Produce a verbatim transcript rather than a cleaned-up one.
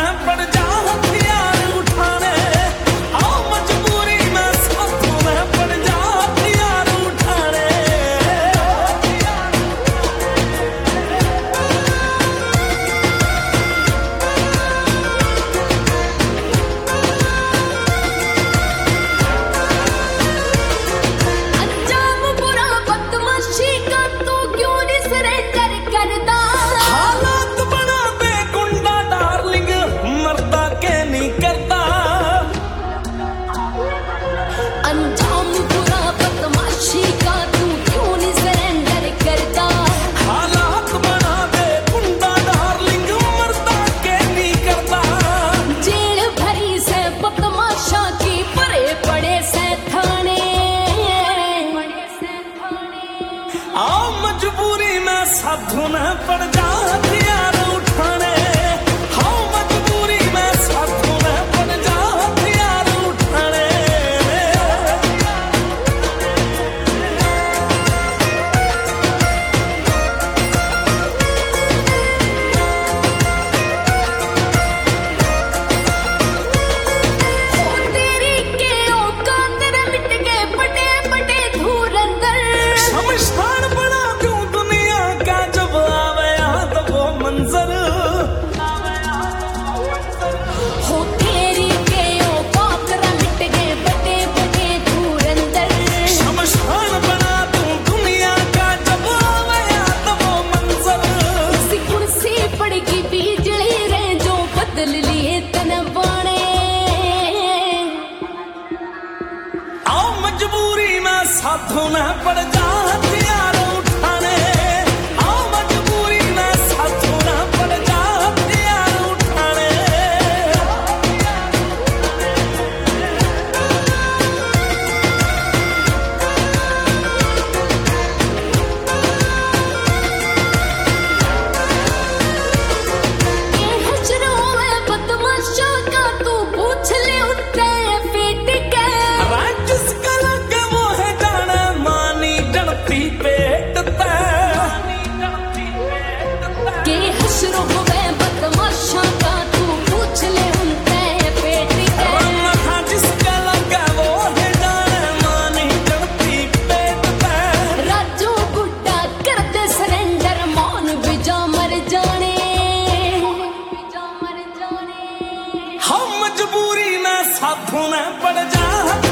न पड़ जा हथियार उठाने। आओ मजबूरी में साथों न पड़ जा हथियार उठाने। अंजाम बुरा बदमाशी का तू क्यों नहीं सरेंडर करता। हालात बना दे गुंडा डार्लिंग, मरता के नहीं करता। अंजाम बुरा बदमाशी का तू क्यों नहीं सरेंडर करता। हालात बना दे गुंडा डार्लिंग, मरता के नहीं करता। जेल भरी से बदमाशा की परे पड़े से थाने। आओ मजबूरी में साधु न पड़ जा हथियार उठाने। हाँ मजबूरी में साधु न पड़ जा हथियार उठाने। ओ तेरी के औकात रे मिट गए बड़े बड़े धुरंधर। शमशान बना दूं दुनिया का जब आवे याद वो मंजर। हो तेरी के औकात रे मिट गए बड़े बड़े धुरंधर। शमशान बना दूं दुनिया का जब आवे याद वो मंजर। सी कुर्सी पड़गी बिजली रे जो बदल लिए तन बाणे। आओ मजबूरी में साधु न पड़ जा हथियार उठाने। आओ मजबूरी में साधु न पड़ जा हथियार उठाने। ये हशरों में बदमाशा का तू पूछ ले उठे फेट के। राक्षस का लग वो है जाने मानी गणती पेट तै। के हशरों में बदमाशा का तू पूछ ले उनके पेट के। रमखा जिसका लगा वो है जाने मानी गणती पेट तै। राजू गुड्डा कर दे सरेंडर मौन बिजा मर जाने। हम मजबूरी में साधु न पड़ जा।